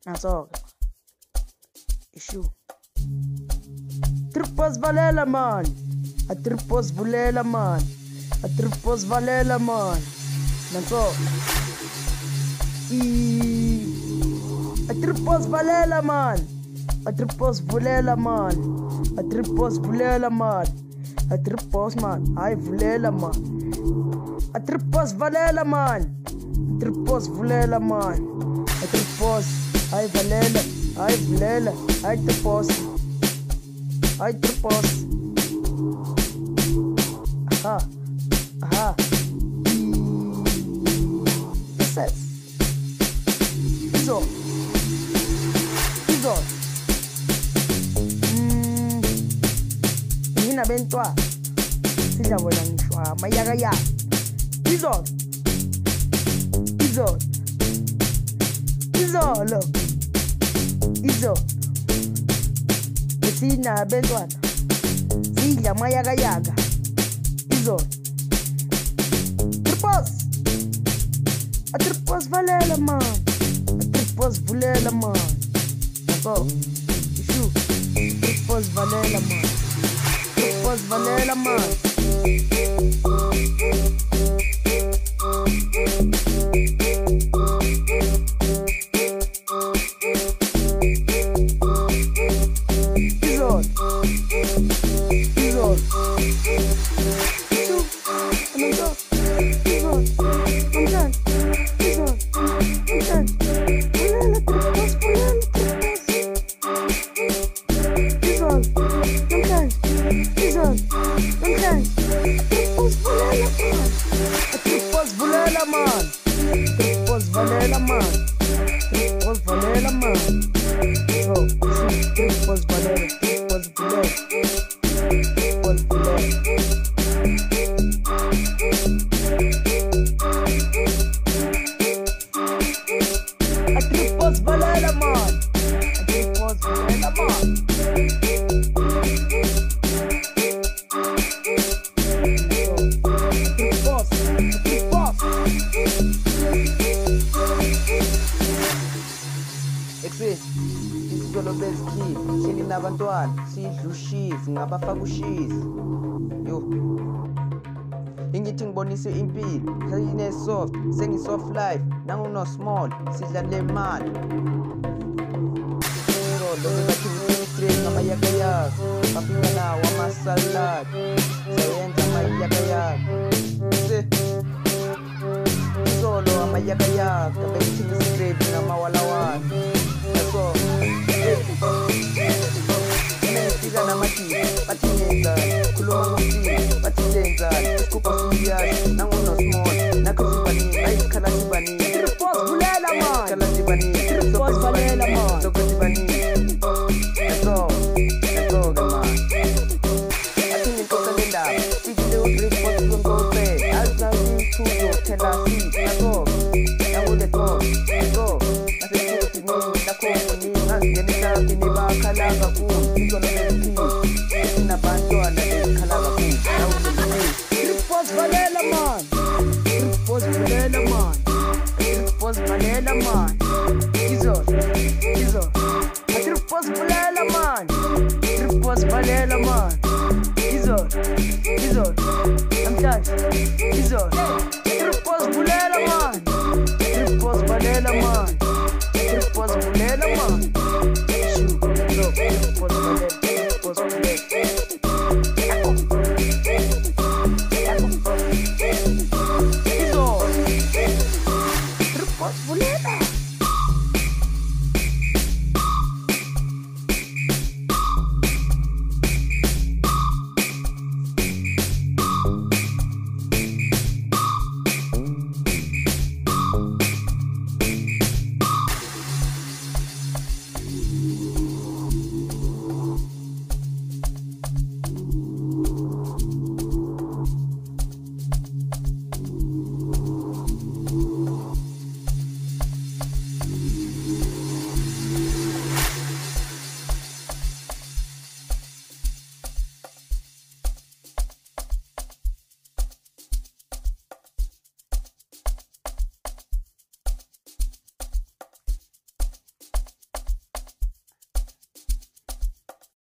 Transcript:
Naso-ke ishu Tripos valela man, a tripos vulela man, a tripos valela man. Naso a tripos valela man, a tripos vulela man, a tripos vulela man, a tripos man, ay vulela man, a tripos valela man, a tripos vulela man, a tripos ay valela, ay vulela, ay tripos. Ay, tripos. Aha. Aha. Yes. Izo. Izo. Nina bentwa. Sijabona ngishwa mayaka ya. Izo. Izo. Izo lo. Izo. Sina bentwana sidla amayakayaga izolo tripos valela man, tripos vulela man. Naso ishu tripos valela man, tripos valela man. Ngabafaka ushisi yo ingithi ngibonise impilo sayine soft sengisoft life nanguno small sidla lemali pero lokathi ngistress ngamayakayaka bafika nawo amasalad sayenza amayakayaka solo amayakayaka bethi ngistress ngamawalawana so namati batinenza khuluma ngomsini batinenza isikupha siyasha nanguno small nakhosibani ayikhala sibani tripos vulela man, khala sibani tripos valela man, sokosibani eso man athini nkokalendaba sikile utripos ngombe azazi thuzo thela si naso nangude so nasesithi nakho ni ngangenisa kini bakhala kakhulu izolo nabantwana bekhala kakhulu tripos valela man, tripos valela man, tripos valela man. Izo tripos valela man, tripos valela man. Izo namhlanje izo